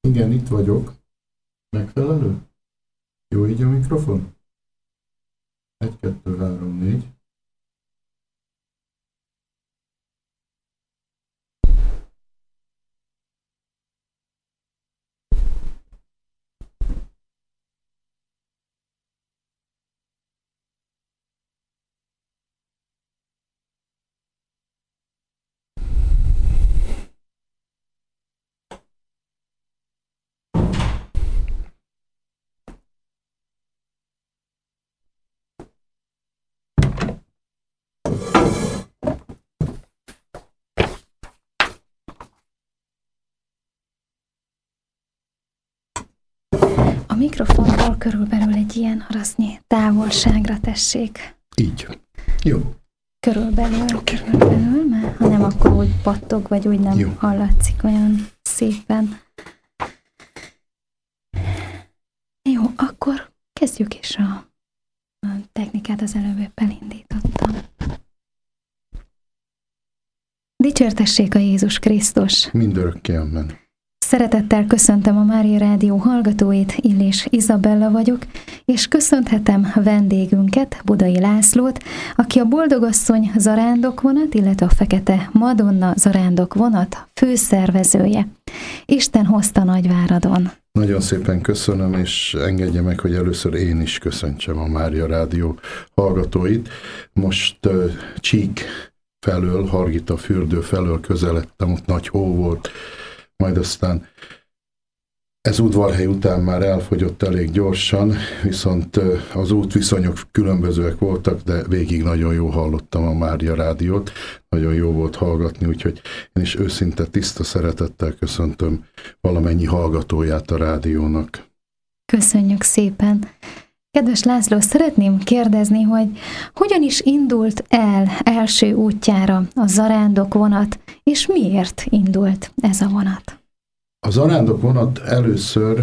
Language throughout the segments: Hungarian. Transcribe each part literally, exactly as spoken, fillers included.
Igen, itt vagyok. Megfelelő? Jó így a mikrofon? Egy, kettő, három, négy. A mikrofontól körülbelül egy ilyen harasznyi távolságra tessék. Így. Jó. Körülbelül, körülbelül, mert ha nem, akkor úgy pattog, vagy úgy nem Jó. hallatszik olyan szépen. Jó, akkor kezdjük is a, a technikát, az előbb épp elindítottam. Dicsértessék a Jézus Krisztus! Mindörökké amen. Szeretettel köszöntöm a Mária Rádió hallgatóit, Illés Izabella vagyok, és köszönhetem vendégünket, Budai Lászlót, aki a Boldogasszony zarándokvonat, illetve a Fekete Madonna zarándokvonat főszervezője. Isten hozta Nagyváradon. Nagyon szépen köszönöm, és engedje meg, hogy először én is köszöntsem a Mária Rádió hallgatóit. Most uh, Csík felől, Hargita fürdő felől közeledtem, ott nagy hó volt, majd aztán ez udvarhely után már elfogyott elég gyorsan, viszont az útviszonyok különbözőek voltak, de végig nagyon jó hallottam a Mária Rádiót, nagyon jó volt hallgatni, úgyhogy én is őszinte, tiszta szeretettel köszöntöm valamennyi hallgatóját a rádiónak. Köszönjük szépen! Kedves László, szeretném kérdezni, hogy hogyan is indult el első útjára a zarándokvonat, és miért indult ez a vonat? A zarándokvonat először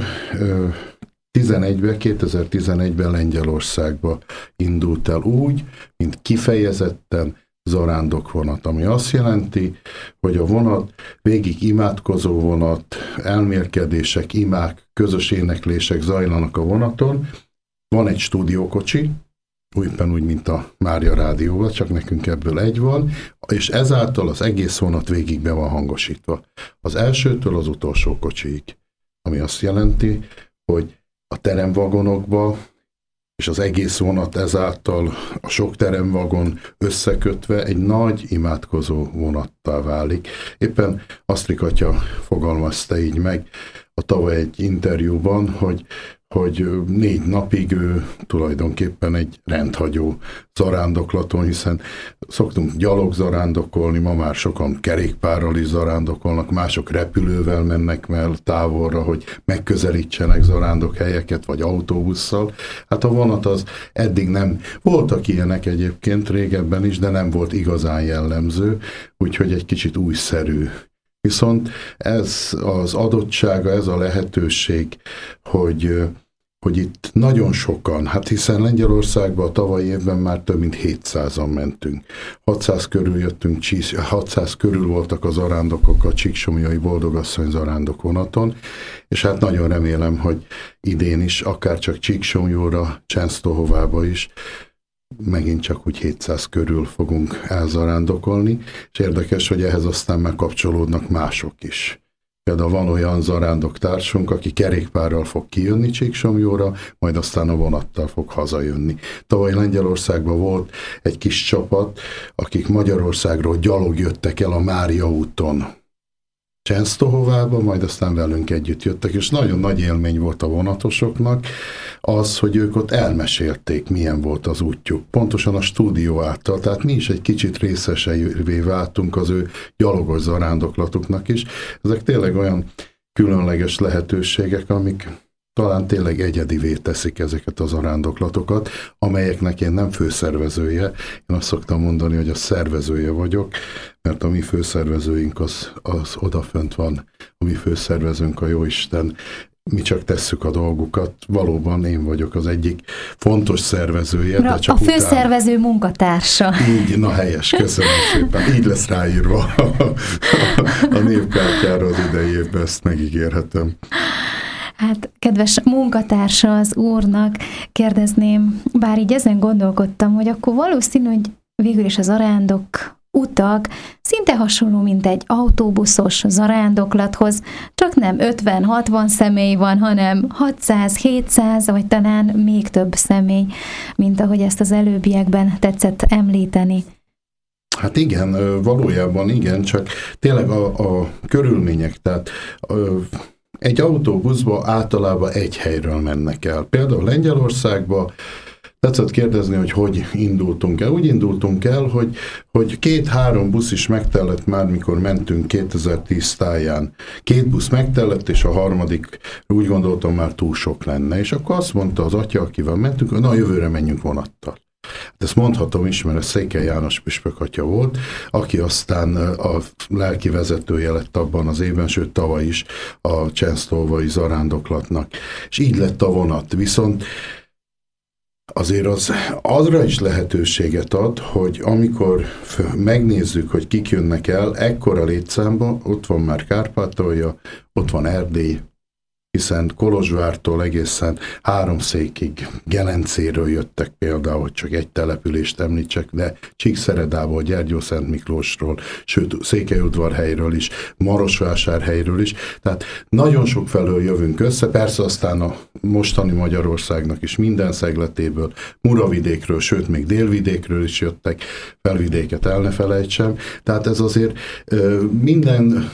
tizenegyben, kétezer-tizenegyben Lengyelországba indult el úgy, mint kifejezetten zarándokvonat, ami azt jelenti, hogy a vonat végig imádkozó vonat, elmélkedések, imák, közös éneklések zajlanak a vonaton. Van egy stúdiókocsi, éppen úgy, mint a Mária Rádióval, csak nekünk ebből egy van, és ezáltal az egész vonat végig be van hangosítva. Az elsőtől az utolsó kocsiig. Ami azt jelenti, hogy a teremvagonokba, és az egész vonat ezáltal a sok teremvagon összekötve egy nagy imádkozó vonattá válik. Éppen Asztrik atya fogalmazta így meg a tavaly egy interjúban, hogy hogy négy napig ő tulajdonképpen egy rendhagyó zarándoklaton, hiszen szoktunk gyalog zarándokolni, ma már sokan kerékpárral is zarándokolnak, mások repülővel mennek el távolra, hogy megközelítsenek zarándokhelyeket, vagy autóbusszal. Hát a vonat az eddig nem, voltak ilyenek egyébként régebben is, de nem volt igazán jellemző, úgyhogy egy kicsit újszerű. Viszont ez az adottsága, ez a lehetőség, hogy, hogy itt nagyon sokan, hát hiszen Lengyelországban a tavalyi évben már több mint hétszázan mentünk. hatszáz körül jöttünk, hatszáz körül voltak a zarándokok a Csíksomlyai Boldogasszony zarándokvonaton, és hát nagyon remélem, hogy idén is, akár csak Csíksomlyóra, Csensztohovába is, megint csak úgy hétszáz körül fogunk elzarándokolni, és érdekes, hogy ehhez aztán megkapcsolódnak mások is. Például van olyan zarándoktársunk, aki kerékpárral fog kijönni Csíksomlyóra, majd aztán a vonattal fog hazajönni. Tavaly Lengyelországban volt egy kis csapat, akik Magyarországról gyalog jöttek el a Mária úton Csensztohovába, majd aztán velünk együtt jöttek, és nagyon nagy élmény volt a vonatosoknak az, hogy ők ott elmesélték, milyen volt az útjuk. Pontosan a stúdió által, tehát mi is egy kicsit részeseivé váltunk az ő gyalogos zarándoklatuknak is. Ezek tényleg olyan különleges lehetőségek, amik talán tényleg egyedivé teszik ezeket az zarándoklatokat, amelyeknek én nem főszervezője. Én azt szoktam mondani, hogy a szervezője vagyok, mert a mi főszervezőink az, az odafönt van, a mi főszervezőnk a Jóisten. Mi csak tesszük a dolgukat. Valóban én vagyok az egyik fontos szervezője. De csak a főszervező után... munkatársa. Így, na helyes, köszönöm szépen. Így lesz ráírva a névkártyára az idei évben, ezt megígérhetem. Hát, kedves munkatársa az úrnak kérdezném, bár így ezen gondolkodtam, hogy akkor valószínű, hogy végül is a zarándok utak szinte hasonló, mint egy autóbuszos zarándoklathoz, csak nem ötven-hatvan személy van, hanem hatszáz-hétszáz, vagy talán még több személy, mint ahogy ezt az előbbiekben tetszett említeni. Hát igen, valójában igen, csak tényleg a, a körülmények, tehát egy autóbuszba általában egy helyről mennek el. Például Lengyelországba tetszett kérdezni, hogy hogy indultunk el. Úgy indultunk el, hogy, hogy két-három busz is megtellett már, mikor mentünk kétezer-tíz táján. Két busz megtellett, és a harmadik úgy gondoltam már túl sok lenne. És akkor azt mondta az atya, akivel mentünk, hogy na, jövőre menjünk vonattal. Ezt mondhatom is, mert a Székely János püspök atya volt, aki aztán a lelki vezetője lett abban az évben, sőt tavaly is a csensztolvai zarándoklatnak. És így lett a vonat. Viszont azért az azra is lehetőséget ad, hogy amikor megnézzük, hogy kik jönnek el, ekkora létszámba, ott van már Kárpátalja, ott van Erdély, hiszen Kolozsvártól egészen Háromszékig, Gelencéről jöttek például, hogy csak egy települést említsek, de Csíkszeredából, Gyergyószent Miklósról, sőt Székelyudvarhelyről is, Marosvásárhelyről is, tehát nagyon sok felől jövünk össze, persze aztán a mostani Magyarországnak is minden szegletéből, Muravidékről, sőt még Délvidékről is jöttek, Felvidéket el ne felejtsem, tehát ez azért minden.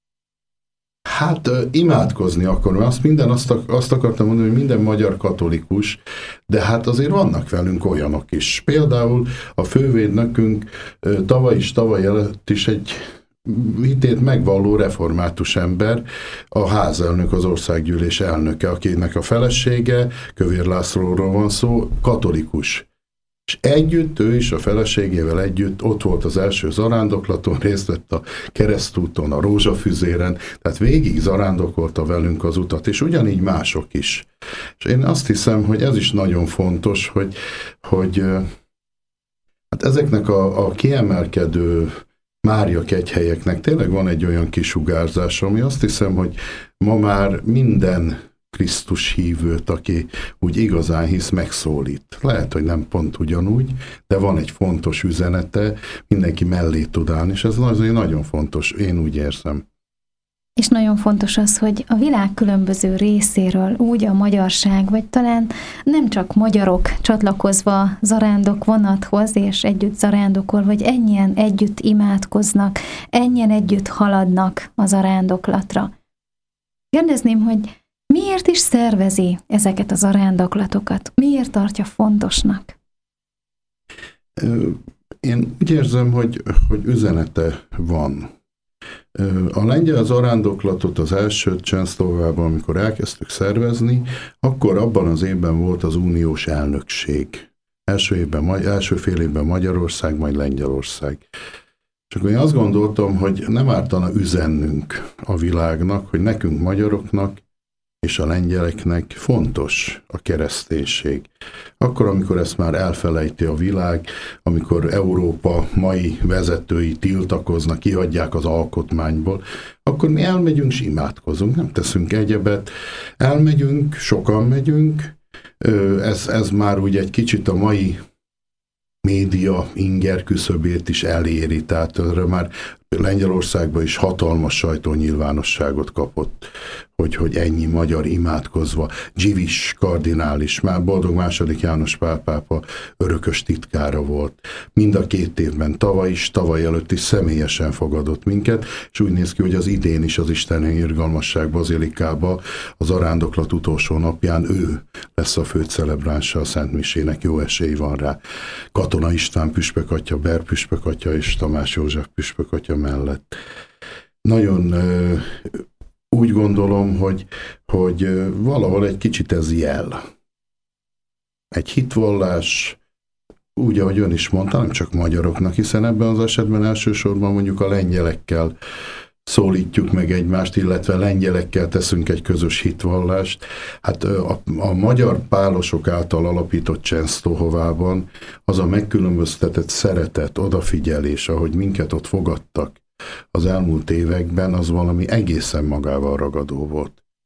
Hát imádkozni akarom, azt minden, azt, azt akartam mondani, hogy minden magyar katolikus, de hát azért vannak velünk olyanok is. Például a fővédnökünk tavaly is, tavaly előtt is egy hitét megvalló református ember, a házelnök, az országgyűlés elnöke, akinek a felesége, Kövér Lászlóról van szó, katolikus. És együtt, ő is a feleségével együtt ott volt az első zarándoklaton, részt vett a keresztúton, a rózsafüzéren, tehát végig zarándokolta velünk az utat, és ugyanígy mások is. És én azt hiszem, hogy ez is nagyon fontos, hogy, hogy hát ezeknek a, a kiemelkedő Mária kegyhelyeknek tényleg van egy olyan kisugárzása, ami azt hiszem, hogy ma már minden Krisztus hívőt, aki úgy igazán hisz, megszólít. Lehet, hogy nem pont ugyanúgy, de van egy fontos üzenete, mindenki mellé tud állni, és ez azért nagyon fontos, én úgy érzem. És nagyon fontos az, hogy a világ különböző részéről úgy a magyarság, vagy talán nem csak magyarok csatlakozva zarándok vonathoz, és együtt zarándokol, vagy ennyien együtt imádkoznak, ennyien együtt haladnak a zarándoklatra. Kérdezném, hogy miért is szervezi ezeket a zarándoklatokat? Miért tartja fontosnak? Én úgy érzem, hogy, hogy üzenete van. A lengyel zarándoklatot az első Csensztolvában, amikor elkezdtük szervezni, akkor abban az évben volt az uniós elnökség. Első, évben, első fél évben Magyarország, majd Lengyelország. Csak én azt gondoltam, hogy nem ártana üzennünk a világnak, hogy nekünk magyaroknak és a lengyeleknek fontos a kereszténység. Akkor, amikor ezt már elfelejti a világ, amikor Európa mai vezetői tiltakoznak, kihagyják az alkotmányból, akkor mi elmegyünk és imádkozunk, nem teszünk egyebet. Elmegyünk, sokan megyünk, ez, ez már úgy egy kicsit a mai média inger küszöbét is eléri, tehát erre már Lengyelországban is hatalmas sajtónyilvánosságot kapott, hogy, hogy ennyi magyar imádkozva. Dziwisz kardinális, már Boldog második János Pál pápa örökös titkára volt. Mind a két évben, tavaly is, tavaly előtt is személyesen fogadott minket, és úgy néz ki, hogy az idén is az Isteni Irgalmasság bazilikába az zarándoklat utolsó napján ő lesz a főcelebránsa a Szent Misének, jó esély van rá. Katona István püspök atya, Ber püspök atya és Tamás József püspök atya mellett. Nagyon úgy gondolom, hogy, hogy valahol egy kicsit ez jel. Egy hitvallás, úgy, ahogy ön is mondta, nem csak magyaroknak, hiszen ebben az esetben elsősorban mondjuk a lengyelekkel szólítjuk meg egymást, illetve lengyelekkel teszünk egy közös hitvallást. Hát a, a magyar pálosok által alapított Csensztohovában az a megkülönböztetett szeretet, odafigyelés, ahogy minket ott fogadtak az elmúlt években, az valami egészen magával ragadó volt.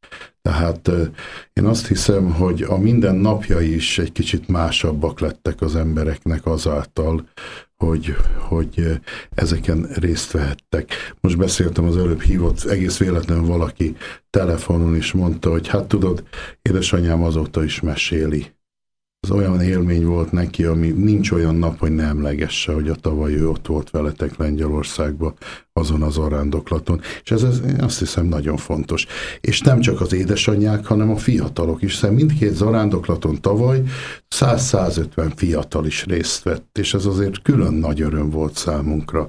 Tehát én azt hiszem, hogy a minden napjai is egy kicsit másabbak lettek az embereknek azáltal, hogy, hogy ezeken részt vehettek. Most beszéltem az előbb, hívott egész véletlenül valaki telefonon, és mondta, hogy hát tudod, édesanyám azóta is meséli. Az olyan élmény volt neki, ami nincs olyan nap, hogy ne emlegesse, hogy a tavaly ő ott volt veletek Lengyelországban, azon az zarándoklaton. És ez, ez azt hiszem nagyon fontos. És nem csak az édesanyják, hanem a fiatalok is, hiszen mindkét zarándoklaton tavaly száz-százötven fiatal is részt vett, és ez azért külön nagy öröm volt számunkra.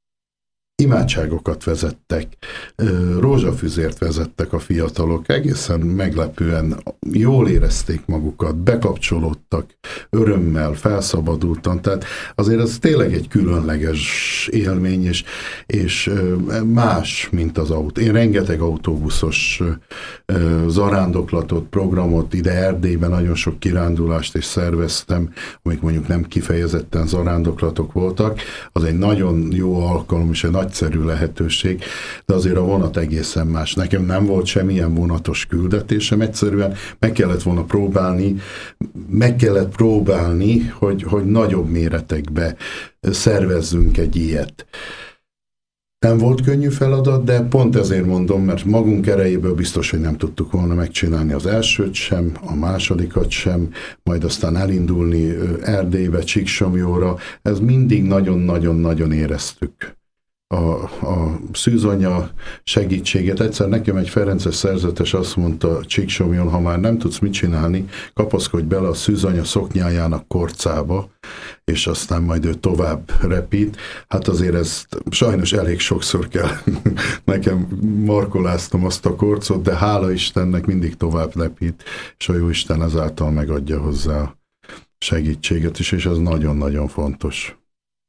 Imádságokat vezettek, rózsafüzért vezettek a fiatalok, egészen meglepően jól érezték magukat, bekapcsolódtak, örömmel, felszabadultan, tehát azért ez tényleg egy különleges élmény, és, és más, mint az autó. Én rengeteg autóbuszos zarándoklatot, programot, ide Erdélyben nagyon sok kirándulást is szerveztem, amik mondjuk nem kifejezetten zarándoklatok voltak, az egy nagyon jó alkalom, és egy nagyszerű lehetőség, de azért a vonat egészen más. Nekem nem volt semmilyen vonatos küldetésem, egyszerűen meg kellett volna próbálni, meg kellett próbálni, hogy, hogy nagyobb méretekbe szervezzünk egy ilyet. Nem volt könnyű feladat, de pont ezért mondom, mert magunk erejéből biztos, hogy nem tudtuk volna megcsinálni az elsőt sem, a másodikat sem, majd aztán elindulni Erdélybe, Csíksomjóra. Ez mindig nagyon-nagyon-nagyon éreztük a, a szűzanya segítséget. Egyszer nekem egy ferences szerzetes azt mondta Csíksomjon, ha már nem tudsz mit csinálni, kapaszkodj bele a szűzanya szoknyájának korcába, és aztán majd ő tovább repít. Hát azért ezt sajnos elég sokszor kell nekem markoláztam azt a korcot, de hála Istennek mindig tovább repít, és a Jóisten ezáltal megadja hozzá a segítséget is, és ez nagyon-nagyon fontos.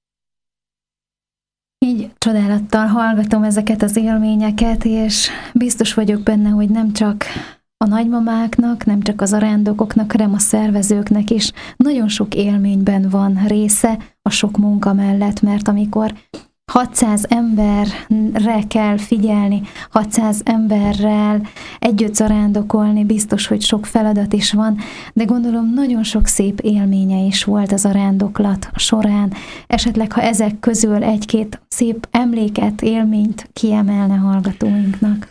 Így csodálattal hallgatom ezeket az élményeket, és biztos vagyok benne, hogy nem csak a nagymamáknak, nem csak az zarándokoknak, hanem a szervezőknek is nagyon sok élményben van része a sok munka mellett, mert amikor hatszáz emberre kell figyelni, hatszáz emberrel együtt zarándokolni, biztos, hogy sok feladat is van, de gondolom nagyon sok szép élménye is volt a zarándoklat során. Esetleg, ha ezek közül egy-két szép emléket, élményt kiemelne hallgatóinknak.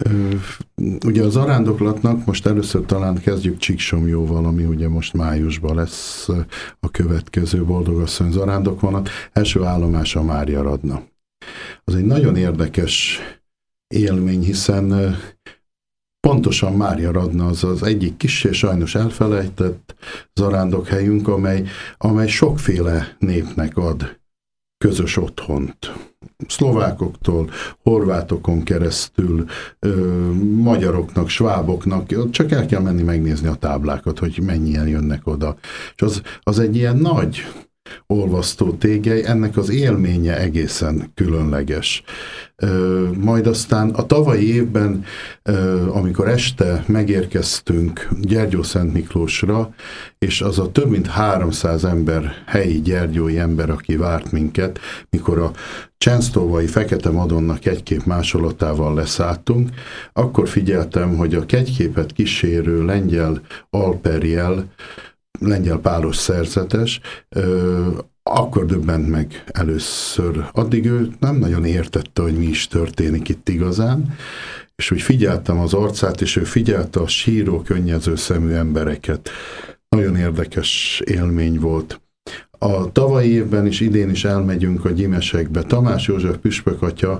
Ugye a zarándoklatnak most először talán kezdjük Csíksomjóval, ami ugye most májusban lesz a következő Boldogasszony zarándokvonat. Első állomás a Mária Radna. Az egy nagyon érdekes élmény, hiszen pontosan Mária Radna az az egyik kissé sajnos elfelejtett zarándokhelyünk, amely, amely sokféle népnek ad közös otthont. Szlovákoktól, horvátokon keresztül, ö, magyaroknak, sváboknak, csak el kell menni megnézni a táblákat, hogy mennyien jönnek oda. És az, az egy ilyen nagy olvasztó tégely, ennek az élménye egészen különleges. Ö, majd aztán a tavalyi évben, ö, amikor este megérkeztünk Gyergyószent Miklósra, és az a több mint háromszáz ember, helyi gyergyói ember, aki várt minket, mikor a Csensztóvai Fekete Madonna kegykép másolatával leszálltunk, akkor figyeltem, hogy a kegyképet kísérő lengyel alperjel, lengyel pálos szerzetes, ö, akkor döbbent meg először. Addig ő nem nagyon értette, hogy mi is történik itt igazán, és úgy figyeltem az arcát, és ő figyelte a síró, könnyező szemű embereket. Nagyon érdekes élmény volt. A tavalyi évben is, idén is elmegyünk a Gyimesekbe. Tamás József püspök atya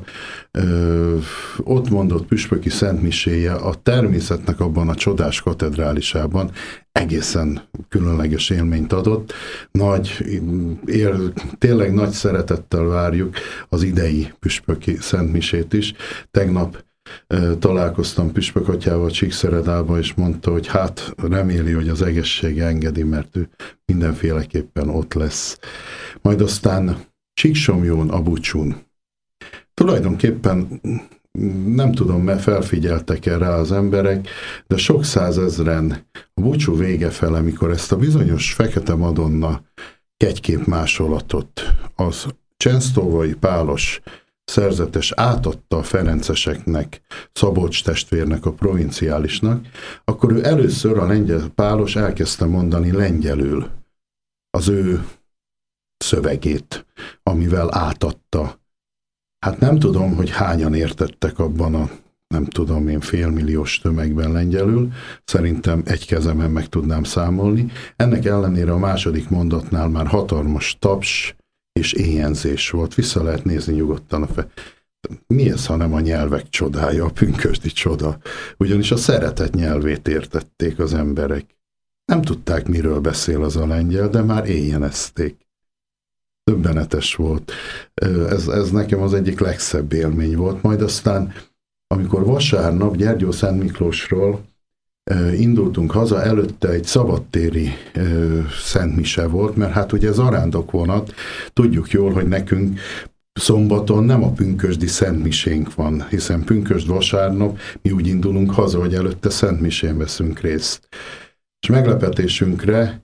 ö, ott mondott püspöki szentmiséje a természetnek abban a csodás katedrálisában egészen különleges élményt adott. Nagy, ér, tényleg nagy szeretettel várjuk az idei püspöki szentmisét is. Tegnap találkoztam püspök atyával Csíkszeredában, és mondta, hogy hát reméli, hogy az egészsége engedi, mert ő mindenféleképpen ott lesz. Majd aztán Csíksomjón, a búcsún. Tulajdonképpen nem tudom, mert felfigyeltek erre az emberek, de sok százezren a búcsú vége fele, mikor ezt a bizonyos Fekete Madonna kegykép másolatot az Csensztóvai pálos szerzetes átadta a ferenceseknek, Szabolcs testvérnek, a provinciálisnak, akkor ő először, a lengyel pálos elkezdte mondani lengyelül az ő szövegét, amivel átadta. Hát nem tudom, hogy hányan értettek abban a, nem tudom én, félmilliós tömegben lengyelül, szerintem egy kezemen meg tudnám számolni. Ennek ellenére a második mondatnál már hatalmas taps és éjjenzés volt. Vissza lehet nézni nyugodtan a fe... Mi ez, hanem a nyelvek csodája, a pünkösdi csoda? Ugyanis a szeretet nyelvét értették az emberek. Nem tudták, miről beszél az a lengyel, de már éjjenezték. Döbbenetes volt. Ez, ez nekem az egyik legszebb élmény volt. Majd aztán, amikor vasárnap Gyergyó Szent Miklósról indultunk haza, előtte egy szabadtéri szentmise volt, mert hát ugye zarándokvonat, tudjuk jól, hogy nekünk szombaton nem a pünkösdi szentmisénk van, hiszen pünkösd vasárnap mi úgy indulunk haza, hogy előtte szentmisén veszünk részt. És meglepetésünkre,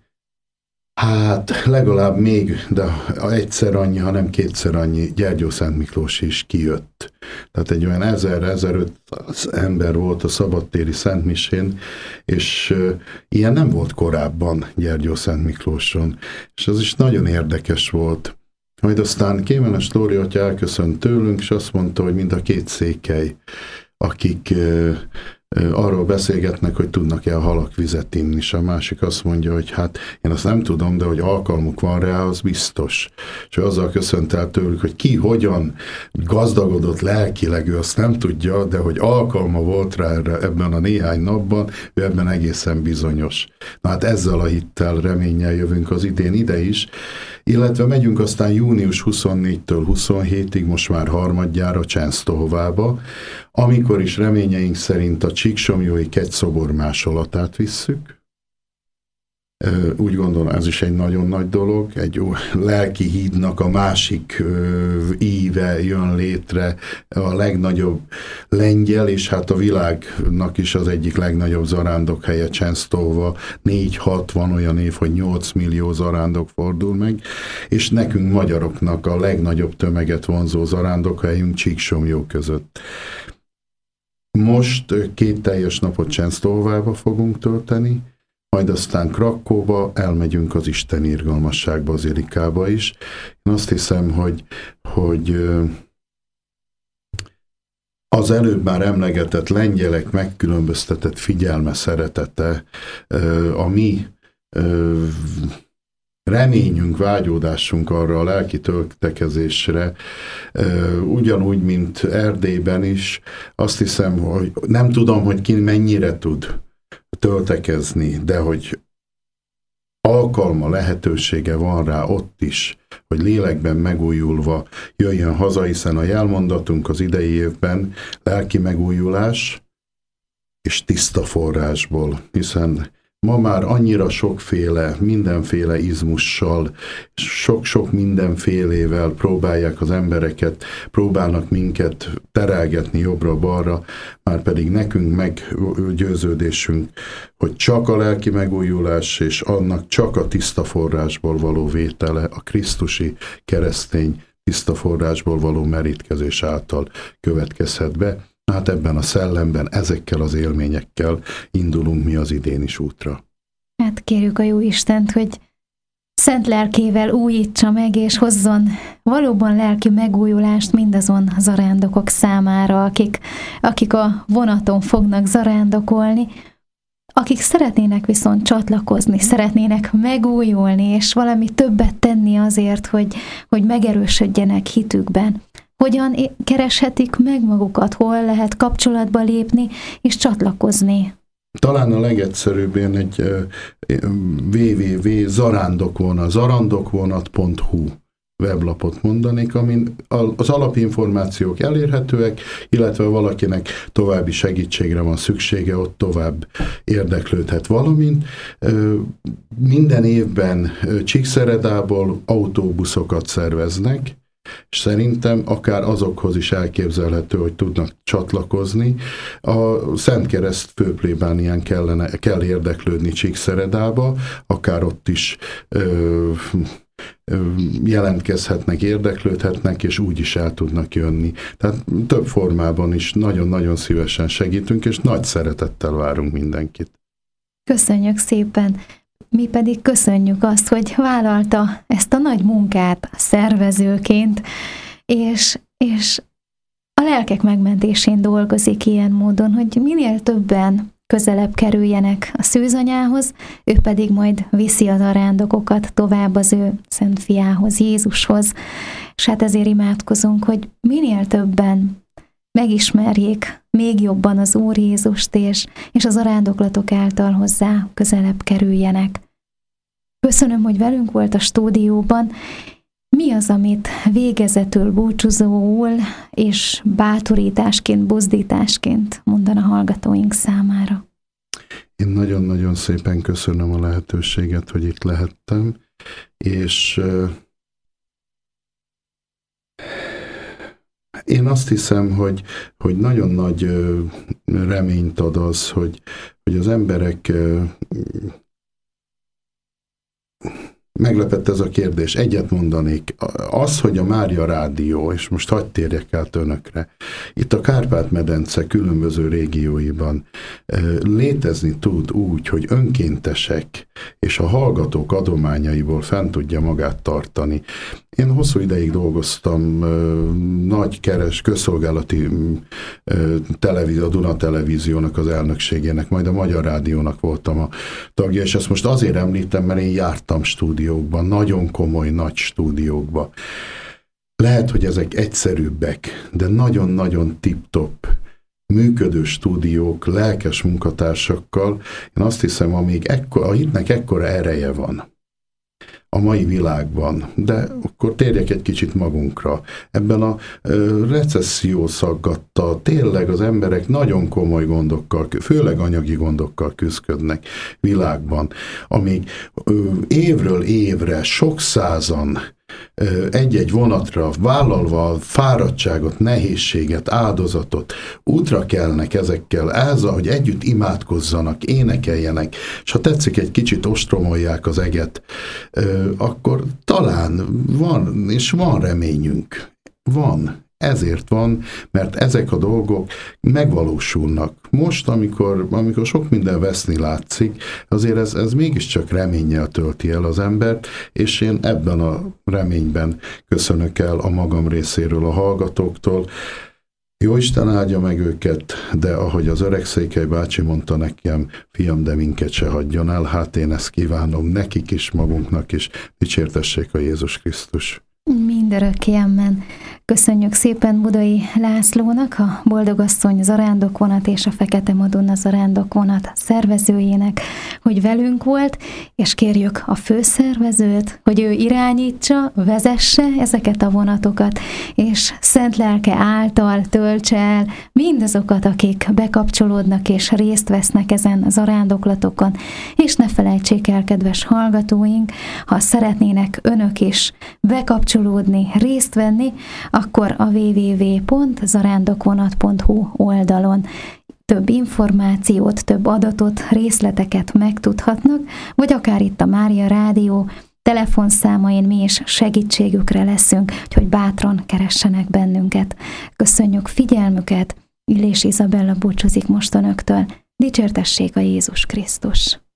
hát legalább még, de egyszer annyi, hanem kétszer annyi Gyergyó Szent Miklós is kijött. Tehát egy olyan ezer-ezerötszáz ember volt a szabadtéri szentmisén, és uh, ilyen nem volt korábban Gyergyó Szent Miklóson. És ez is nagyon érdekes volt. Majd aztán Kémenes Lóri atya elköszönt tőlünk, és azt mondta, hogy mind a két székely, akik uh, arról beszélgetnek, hogy tudnak-e a halak vizet inni, és a másik azt mondja, hogy hát én azt nem tudom, de hogy alkalmuk van rá, az biztos. És azzal köszönt el tőlük, hogy ki hogyan gazdagodott lelkileg, ő azt nem tudja, de hogy alkalma volt rá ebben a néhány napban, ő ebben egészen bizonyos. Na hát ezzel a hittel, reménnyel jövünk az idén ide is, illetve megyünk aztán június huszonnégytől huszonhétig, most már harmadjára Csensztohovába, amikor is reményeink szerint a Csíksomlyói kegyszobor másolatát visszük. Úgy gondolom, ez is egy nagyon nagy dolog, egy lelki hídnak a másik íve jön létre, a legnagyobb lengyel, és hát a világnak is az egyik legnagyobb zarándokhelye Csensztohova, négy-hat, van olyan év, hogy nyolc millió zarándok fordul meg, és nekünk magyaroknak a legnagyobb tömeget vonzó zarándokhelyünk Csíksomlyó között. Most két teljes napot Csensztohovába fogunk tölteni, majd aztán Krakóba, elmegyünk az Isten irgalmasság bazilikába is. Én azt hiszem, hogy, hogy az előbb már emlegetett lengyelek megkülönböztetett figyelme, szeretete, a mi reményünk, vágyódásunk arra a lelki töltekezésre, ugyanúgy, mint Erdélyben is, azt hiszem, hogy nem tudom, hogy ki mennyire tud töltekezni, de hogy alkalma, lehetősége van rá ott is, hogy lélekben megújulva jöjjön haza, hiszen a jelmondatunk az idei évben lelki megújulás és tiszta forrásból, hiszen ma már annyira sokféle, mindenféle izmussal, sok-sok mindenfélével próbálják az embereket, próbálnak minket terelgetni jobbra-balra, már pedig nekünk meggyőződésünk, hogy csak a lelki megújulás és annak csak a tiszta forrásból való vétele, a krisztusi keresztény tiszta forrásból való merítkezés által következhet be. Hát ebben a szellemben, ezekkel az élményekkel indulunk mi az idén is útra. Hát kérjük a Jóistent, hogy szent lelkével újítsa meg, és hozzon valóban lelki megújulást mindazon zarándokok számára, akik, akik a vonaton fognak zarándokolni, akik szeretnének viszont csatlakozni, szeretnének megújulni, és valami többet tenni azért, hogy, hogy megerősödjenek hitükben. Hogyan kereshetik meg magukat, hol lehet kapcsolatba lépni és csatlakozni? Talán a legegyszerűbb én egy double-u double-u double-u pont zarándokvonat, zarándokvonat pont hu weblapot mondanék, amin az alapinformációk elérhetőek, illetve valakinek további segítségre van szüksége, ott tovább érdeklődhet valamint. Minden évben Csíkszeredából autóbuszokat szerveznek, és szerintem akár azokhoz is elképzelhető, hogy tudnak csatlakozni. A Szentkereszt főplébánián kellene, kell érdeklődni Csíkszeredába, akár ott is ö, jelentkezhetnek, érdeklődhetnek, és úgy is el tudnak jönni. Tehát több formában is nagyon-nagyon szívesen segítünk, és nagy szeretettel várunk mindenkit. Köszönjük szépen! Mi pedig köszönjük azt, hogy vállalta ezt a nagy munkát szervezőként, és, és a lelkek megmentésén dolgozik ilyen módon, hogy minél többen közelebb kerüljenek a szűzanyához, ő pedig majd viszi az arándokokat tovább az ő szent fiához, Jézushoz. És hát ezért imádkozunk, hogy minél többen megismerjék még jobban az Úr Jézust, és, és az arándoklatok által hozzá közelebb kerüljenek. Köszönöm, hogy velünk volt a stúdióban. Mi az, amit végezetül búcsúzóul és bátorításként, buzdításként mondan a hallgatóink számára? Én nagyon-nagyon szépen köszönöm a lehetőséget, hogy itt lehettem, és én azt hiszem, hogy, hogy nagyon nagy reményt ad az, hogy, hogy az emberek... Meglepett ez a kérdés. Egyet mondanék. Az, hogy a Mária Rádió, és most hadd térjek át önökre, itt a Kárpát-medence különböző régióiban létezni tud úgy, hogy önkéntesek és a hallgatók adományaiból fent tudja magát tartani. Én hosszú ideig dolgoztam nagy keres közszolgálati televízió, a Duna Televíziónak az elnökségének, majd a Magyar Rádiónak voltam a tagja, és ezt most azért említem, mert én jártam stúdiókban, nagyon komoly, nagy stúdiókba. Lehet, hogy ezek egyszerűbbek, de nagyon-nagyon tip-top működő stúdiók, lelkes munkatársakkal. Én azt hiszem, amíg ekkor, a hitnek ekkora ereje van a mai világban, de akkor térjek egy kicsit magunkra. Ebben a ö, recesszió szaggatta, tényleg az emberek nagyon komoly gondokkal, főleg anyagi gondokkal küzdködnek világban, amíg ö, évről évre sok százan egy-egy vonatra vállalva fáradtságot, nehézséget, áldozatot útra kelnek ezekkel, ez, hogy együtt imádkozzanak, énekeljenek, és ha tetszik, egy kicsit ostromolják az eget, akkor talán van, és van reményünk. Van. Ezért van, mert ezek a dolgok megvalósulnak. Most, amikor, amikor sok minden veszni látszik, azért ez, ez mégiscsak reménnyel tölti el az embert, és én ebben a reményben köszönök el a magam részéről a hallgatóktól. Jóisten áldja meg őket, de ahogy az öreg Székely bácsi mondta nekem, fiam, de minket se hagyjon el, hát én ezt kívánom nekik is, magunknak is, dicsértessék a Jézus Krisztus. Mindörökké, amen. Köszönjük szépen Budai Lászlónak, a Boldogasszony zarándokvonat és a Fekete Madonna zarándokvonat szervezőjének, hogy velünk volt, és kérjük a főszervezőt, hogy ő irányítsa, vezesse ezeket a vonatokat, és szent lelke által töltse el mindazokat, akik bekapcsolódnak és részt vesznek ezen a zarándoklatokon, és ne felejtsék el, kedves hallgatóink, ha szeretnének önök is bekapcsolódni, részt venni, akkor a double-u double-u double-u pont zarándokvonat pont hu oldalon több információt, több adatot, részleteket megtudhatnak, vagy akár itt a Mária Rádió telefonszámain mi is segítségükre leszünk, úgyhogy bátran keressenek bennünket. Köszönjük figyelmüket, Illés Izabella búcsúzik most önöktől. Dicsértessék a Jézus Krisztus!